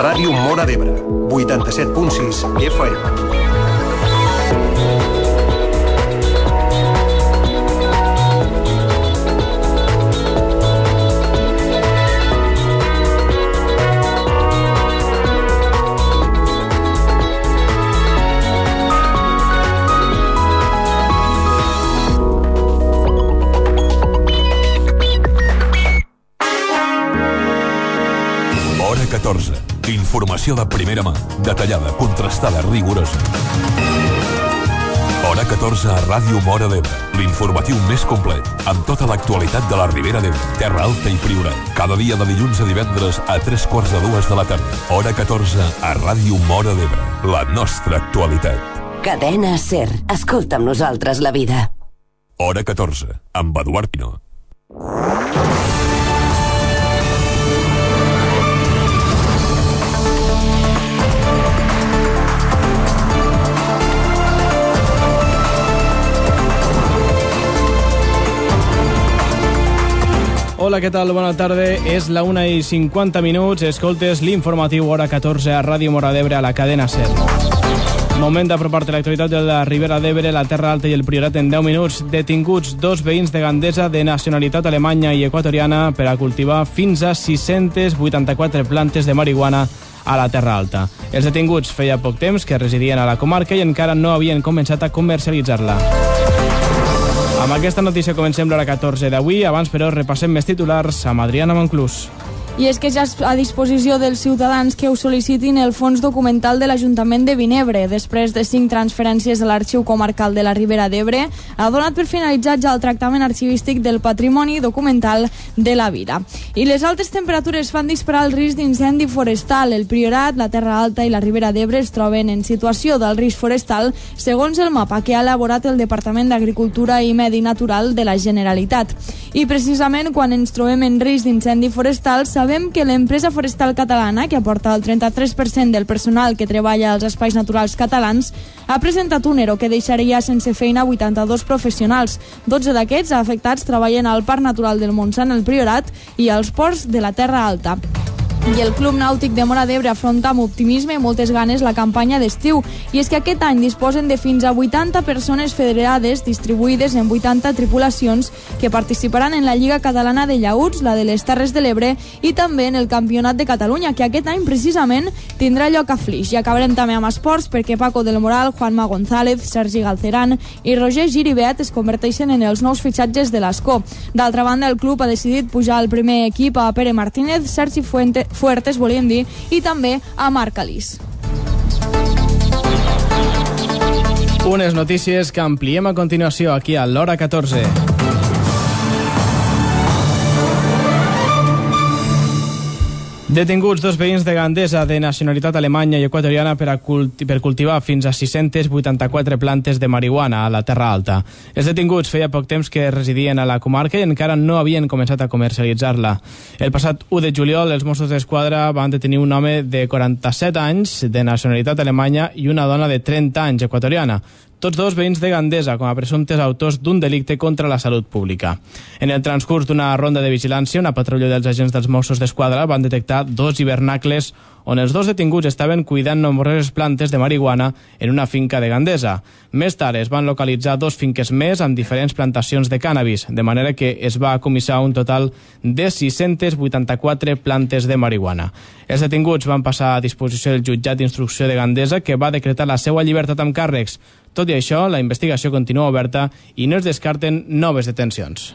Ràdio Móra d'Ebre, 87.6 FM. Hora 14. Informació de primera mà, detallada, contrastada, rigorosa. Hora 14 a Ràdio Móra d'Ebre, l'informatiu més complet, amb tota l'actualitat de la Ribera d'Ebre, Terra Alta i Priorat. Cada dia de dilluns a divendres a 3:45 de la tarda. Hora 14 a Ràdio Móra d'Ebre, la nostra actualitat. Cadena SER. Escolta amb nosaltres la vida. Hora 14, amb Eduard Pino. Hola, què tal? Bona tarda. És la 1:50. Escoltes l'informatiu Hora 14 a Ràdio Móra d'Ebre a la cadena SER. Moment d'apropar-te l'actualitat de la Ribera d'Ebre, la Terra Alta i el Priorat en 10 minuts. Detinguts 2 veïns de Gandesa de nacionalitat alemanya i equatoriana per a cultivar fins a 684 plantes de marihuana a la Terra Alta. Els detinguts feia poc temps que residien a la comarca i encara no havien començat a comercialitzar-la. Amb aquesta notícia comencem l'hora 14 d'avui. Abans, però, repassem més titulars amb Adriana Monclús. I és que ja és a disposició dels ciutadans que ho sol·licitin el fons documental de l'Ajuntament de Vinebre. Després de 5 transferències a l'Arxiu Comarcal de la Ribera d'Ebre, ha donat per finalitzat ja el tractament arxivístic del patrimoni documental de la vida. I les altes temperatures fan disparar el risc d'incendi forestal. El Priorat, la Terra Alta i la Ribera d'Ebre es troben en situació del risc forestal segons el mapa que ha elaborat el Departament d'Agricultura i Medi Natural de la Generalitat. I precisament quan ens trobem en risc d'incendi forestal, sabem que l'empresa forestal catalana, que aporta el 33% del personal que treballa als espais naturals catalans, ha presentat un ERO que deixaria sense feina 82 professionals. 12 d'aquests afectats treballen al Parc Natural del Montsant, el Priorat, i als ports de la Terra Alta. I el Club Nàutic de Móra d'Ebre afronta amb optimisme i moltes ganes la campanya d'estiu. I és que aquest any disposen de fins a 80 persones federades distribuïdes en 80 tripulacions que participaran en la Lliga Catalana de Llaüts, la de les Terres de l'Ebre i també en el Campionat de Catalunya, que aquest any precisament tindrà lloc a Flix. I acabarem també amb esports perquè Paco del Moral, Juanma González, Sergi Galceran i Roger Giribet es converteixen en els nous fitxatges de l'Escó. D'altra banda, el club ha decidit pujar al primer equip a Pere Martínez, Sergi Fuertes, volíem dir, i també a Marc Alís. Unes notícies que ampliem a continuació aquí a l'Hora 14. Detinguts 2 veïns de Gandesa de nacionalitat alemanya i equatoriana per cultivar fins a 684 plantes de marihuana a la Terra Alta. Els detinguts feia poc temps que residien a la comarca i encara no havien començat a comercialitzar-la. El passat 1 de juliol, els Mossos d'Esquadra van detenir un home de 47 anys de nacionalitat alemanya i una dona de 30 anys equatoriana. Tots dos veïns de Gandesa com a presumptes autors d'un delicte contra la salut pública. En el transcurs d'una ronda de vigilància, una patrulla dels agents dels Mossos d'Esquadra van detectar 2 hivernacles on els 2 detinguts estaven cuidant nombroses plantes de marihuana en una finca de Gandesa. Més tard es van localitzar 2 finques més amb diferents plantacions de cànnabis, de manera que es va comissar un total de 684 plantes de marihuana. Els detinguts van passar a disposició del jutjat d'instrucció de Gandesa, que va decretar la seva llibertat amb càrrecs. Tot i això, la investigació continua oberta i no es descarten noves detencions.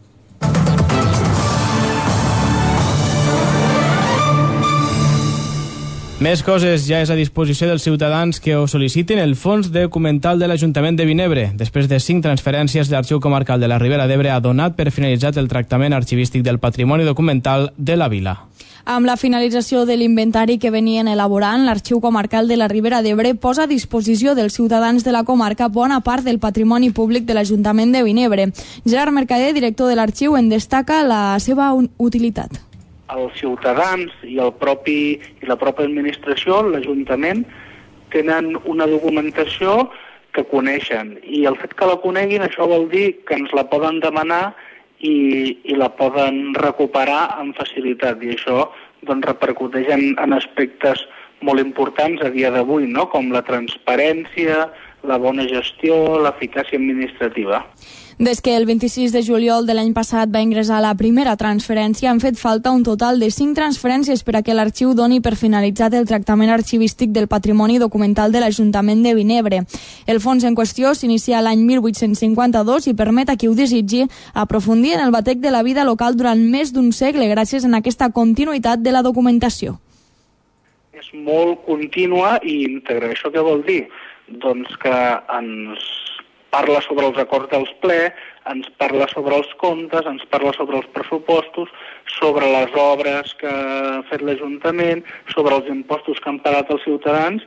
Més coses. Ja és a disposició dels ciutadans que ho sol·licitin el fons documental de l'Ajuntament de Vinebre. Després de 5 transferències, l'Arxiu Comarcal de la Ribera d'Ebre ha donat per finalitzat el tractament arxivístic del patrimoni documental de la vila. Amb la finalització de l'inventari que venien elaborant, l'Arxiu Comarcal de la Ribera d'Ebre posa a disposició dels ciutadans de la comarca bona part del patrimoni públic de l'Ajuntament de Vinebre. Gerard Mercader, director de l'Arxiu, en destaca la seva utilitat. Els ciutadans i la pròpia administració, l'Ajuntament, tenen una documentació que coneixen, i el fet que la coneguin, això vol dir que ens la poden demanar i la poden recuperar amb facilitat, i això doncs, repercuteix en aspectes molt importants a dia d'avui, no? Com la transparència, la bona gestió, l'eficàcia administrativa. Des que el 26 de juliol de l'any passat va ingressar la primera transferència, han fet falta un total de 5 transferències per a que l'arxiu doni per finalitzat el tractament arxivístic del patrimoni documental de l'Ajuntament de Vinebre. El fons en qüestió s'inicia l'any 1852 i permet a qui ho desitgi aprofundir en el batec de la vida local durant més d'un segle gràcies a aquesta continuïtat de la documentació. És molt contínua i íntegra. Això què vol dir? Doncs que ens parla sobre els acords dels ple, ens parla sobre els comptes, ens parla sobre els pressupostos, sobre les obres que ha fet l'Ajuntament, sobre els impostos que han pagat els ciutadans.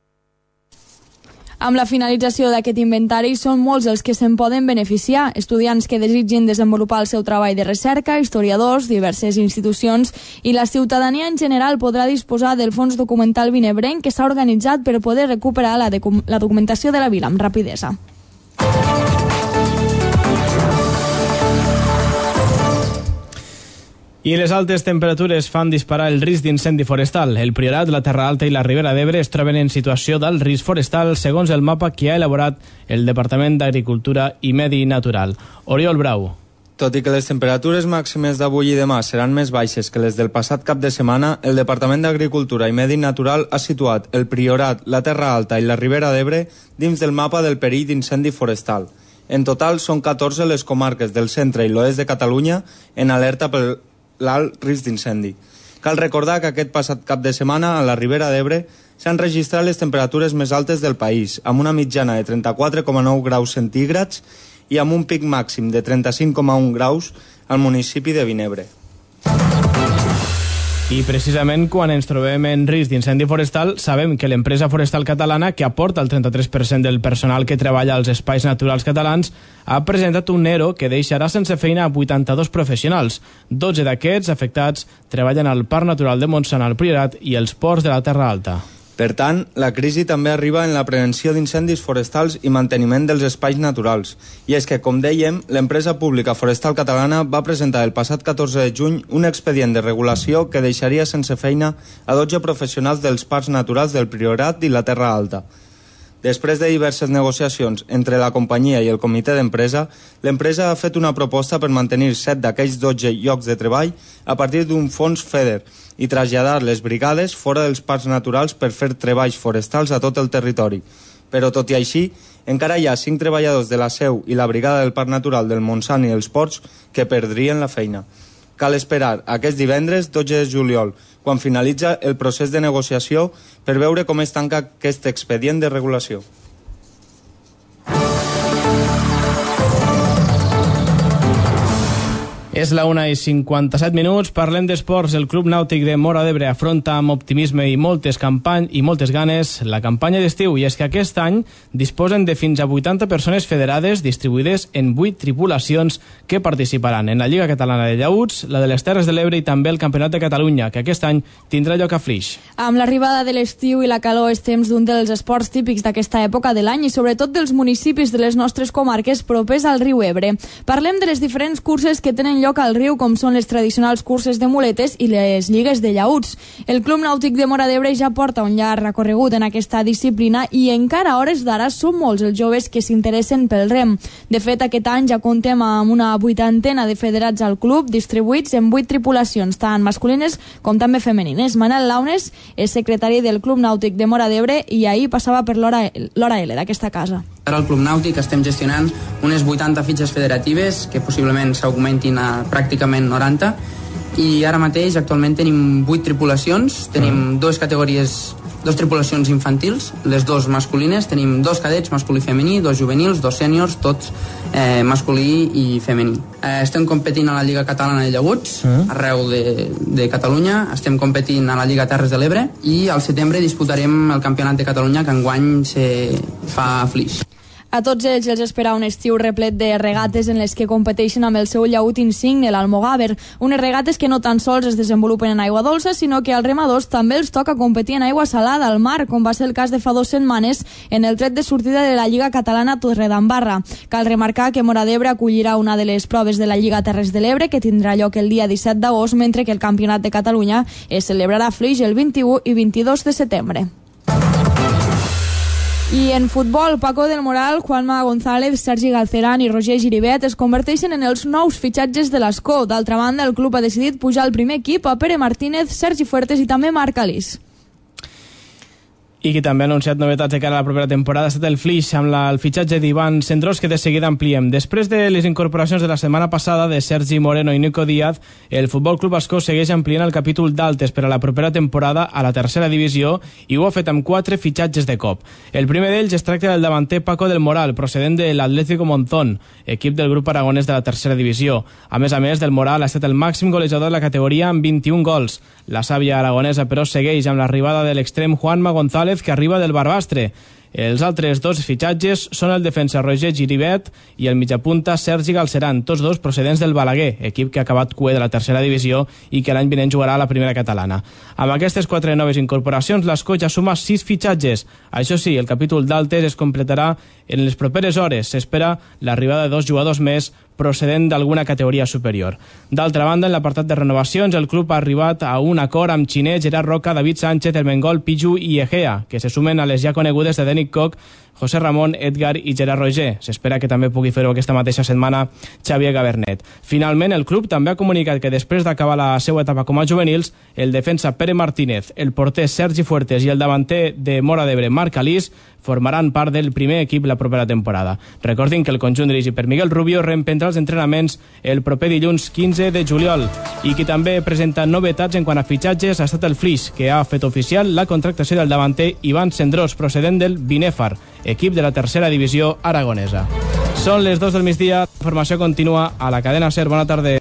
Amb la finalització d'aquest inventari són molts els que se'n poden beneficiar, estudiants que desitgin desenvolupar el seu treball de recerca, historiadors, diverses institucions i la ciutadania en general podrà disposar del fons documental vinebrenc que s'ha organitzat per poder recuperar la documentació de la vila amb rapidesa. I les altes temperatures fan disparar el risc d'incendi forestal. El Priorat, la Terra Alta i la Ribera d'Ebre es troben en situació d'alt risc forestal segons el mapa que ha elaborat el Departament d'Agricultura i Medi Natural. Oriol Brau. Tot i que les temperatures màximes d'avui i demà seran més baixes que les del passat cap de setmana, el Departament d'Agricultura i Medi Natural ha situat el Priorat, la Terra Alta i la Ribera d'Ebre dins del mapa del perill d'incendi forestal. En total són 14 les comarques del centre i l'oest de Catalunya en alerta per l'alt risc d'incendi. Cal recordar que aquest passat cap de setmana a la Ribera d'Ebre s'han registrat les temperatures més altes del país, amb una mitjana de 34,9 graus centígrads i amb un pic màxim de 35,1 graus al municipi de Vinebre. I precisament quan ens trobem en risc d'incendi forestal, sabem que l'empresa forestal catalana, que aporta el 33% del personal que treballa als espais naturals catalans, ha presentat un ERO que deixarà sense feina a 82 professionals. 12 d'aquests afectats treballen al Parc Natural de Montsant al Priorat i els ports de la Terra Alta. Per tant, la crisi també arriba en la prevenció d'incendis forestals i manteniment dels espais naturals. I és que, com dèiem, l'empresa pública forestal catalana va presentar el passat 14 de juny un expedient de regulació que deixaria sense feina a 12 professionals dels parcs naturals del Priorat i la Terra Alta. Després de diverses negociacions entre la companyia i el comitè d'empresa, l'empresa ha fet una proposta per mantenir 7 d'aquells 12 llocs de treball a partir d'un fons FEDER i traslladar les brigades fora dels parcs naturals per fer treballs forestals a tot el territori. Però, tot i així, encara hi ha 5 treballadors de la Seu i la brigada del Parc Natural del Montsant i els Ports que perdrien la feina. Cal esperar aquest divendres 12 de juliol, quan finalitza el procés de negociació, per veure com es tanca aquest expedient de regulació. És la 1:57. Parlem d'esports. El Club Nàutic de Móra d'Ebre afronta amb optimisme i moltes ganes la campanya d'estiu, i és que aquest any disposen de fins a 80 persones federades distribuïdes en 8 tripulacions que participaran en la Lliga Catalana de Llaüts, la de les Terres de l'Ebre i també el Campionat de Catalunya, que aquest any tindrà lloc a Flix. Amb l'arribada de l'estiu i la calor és temps d'un dels esports típics d'aquesta època de l'any i sobretot dels municipis de les nostres comarques propers al riu Ebre. Parlem de les diferents curses que tenen lloc al riu, com són les tradicionals curses de muletes i les lligues de llaüts. El Club Nàutic de Móra d'Ebre ja porta un llarg recorregut en aquesta disciplina i encara a hores d'ara són molts els joves que s'interessen pel rem. De fet, aquest any ja comptem amb una 80ena de federats al club, distribuïts en 8 tripulacions, tant masculines com també femenines. Manel Launes és secretari del Club Nàutic de Móra d'Ebre i ahir passava per l'hora L d'aquesta casa. Ara al Club Nàutic estem gestionant unes 80 fitxes federatives que possiblement s'augmentin a pràcticament 90 i ara mateix actualment tenim 8 tripulacions, tenim 2 categories, 2 tripulacions infantils, les 2 masculines, tenim 2 cadets, masculí i femení, 2 juvenils, 2 sèniors, tots masculí i femení. Estem competint a la Lliga Catalana de Llaüts, arreu de Catalunya, estem competint a la Lliga Terres de l'Ebre i al setembre disputarem el Campionat de Catalunya que enguany se fa a Flix. A tots ells els espera un estiu replet de regates en les que competeixen amb el seu llaüt insigne, l'Almogàver. Unes regates que no tan sols es desenvolupen en aigua dolça, sinó que als remadors també els toca competir en aigua salada al mar, com va ser el cas de fa 2 setmanes en el tret de sortida de la Lliga Catalana Torredembarra. Cal remarcar que Móra d'Ebre acollirà una de les proves de la Lliga Terres de l'Ebre, que tindrà lloc el dia 17 d'agost, mentre que el Campionat de Catalunya es celebrarà a Flix el 21 i 22 de setembre. I en futbol, Paco del Moral, Juanma González, Sergi Galceran i Roger Giribet es converteixen en els nous fitxatges de l'Escó. D'altra banda, el club ha decidit pujar al primer equip a Pere Martínez, Sergi Fuertes i també Marc Alís. I qui també ha anunciat novetats de cara a la propera temporada ha estat el Flix, amb el fitxatge d'Ivan Cendrós, que de seguida ampliem. Després de les incorporacions de la setmana passada de Sergi Moreno i Nico Díaz, el Futbol Club Ascó segueix ampliant el capítol d'altes per a la propera temporada a la tercera divisió i ho ha fet amb 4 fitxatges de cop. El primer d'ells es tracta del davanter Paco del Moral, procedent de l'Atlético Monzón, equip del grup aragonès de la tercera divisió. A més, del Moral ha estat el màxim golejador de la categoria amb 21 gols. La sàvia aragonesa, però, segueix amb l'arribada de l'extrem Juanma González, que arriba del Barbastre. Els altres 2 fitxatges són el defensa Roger Giribet i el mitjapunta Sergi Galceran, tots 2 procedents del Balaguer, equip que ha acabat cué de la tercera divisió i que l'any vinent jugarà a la primera catalana. Amb aquestes 4 noves incorporacions, l'Escó ja suma 6 fitxatges. Això sí, el capítol d'altes es completarà en les properes hores. S'espera l'arribada de 2 jugadors més procedent d'alguna categoria superior. D'altra banda, en l'apartat de renovacions, el club ha arribat a un acord amb Xiné, Gerard Roca, David Sánchez, Ermengol, Piju i Egea, que se sumen a les ja conegudes de Denic Koch, José Ramón, Edgar i Gerard Roger. S'espera que també pugui fer-ho aquesta mateixa setmana Xavier Gabernet. Finalment, el club també ha comunicat que després d'acabar la seva etapa com a juvenils, el defensa Pere Martínez, el porter Sergi Fuertes i el davanter de Móra d'Ebre, Marc Alís, formaran part del primer equip la propera temporada. Recordin que el conjunt dirigit per Miguel Rubio reemprendrà els entrenaments el proper dilluns 15 de juliol. I qui també presenta novetats en quant a fitxatges ha estat el Flix, que ha fet oficial la contractació del davanter Ivan Cendrós, procedent del Binèfar, equip de la tercera divisió aragonesa. Són les 2 del migdia, la informació continua a la cadena SER. Bona tarda.